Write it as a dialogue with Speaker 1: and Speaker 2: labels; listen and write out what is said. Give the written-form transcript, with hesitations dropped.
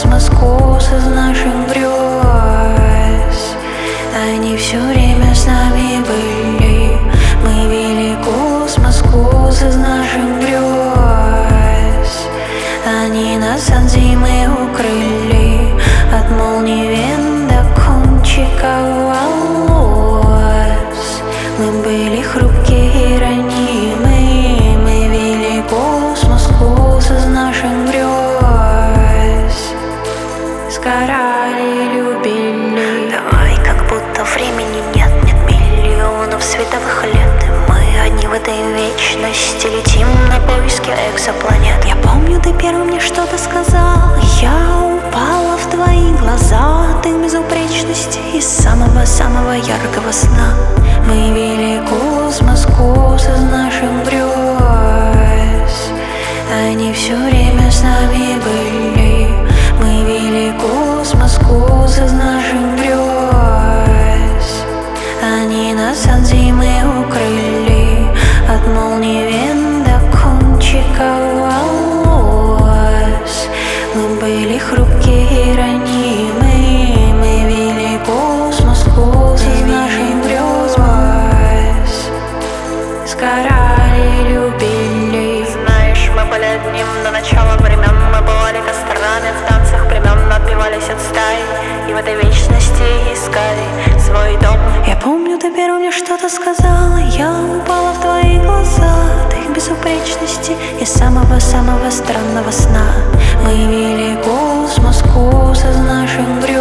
Speaker 1: космос, из наших грез. Они все время с нами были. Мы вели космос, из наших грез. Они нас от зимы укрыли, от молний вен до кончиков волос. Мы были хрупкие и ранимы. Мы вели космос, из наших грез. Сгорали, любили.
Speaker 2: Давай, как будто времени нет миллионов световых лет, и мы одни в этой вечности летим на поиски экзопланет.
Speaker 1: Я помню, ты первым мне что-то сказал. Я упала в твои глаза от их безупречности из самого-самого яркого сна. Мы вели космос, из наших грез. Они все время с нами были. Мы вели космос, из наших грез. Они нас от зимы укрыли, от молний вен до кончиков волос. Мы были хрупкие и ранимы. Мы вели космос, из наших грез. Сгорали, любили.
Speaker 2: Знаешь, мы были одним до начала времен. Мы бывали кострами в танцах племен, отбивались от стаи и в этой вечности искали свой дом.
Speaker 1: Я помню, ты первым мне что-то сказала. Я упала в твои глаза от их безупречности из самого-самого странного сна. Мы вели космос, из наших грез.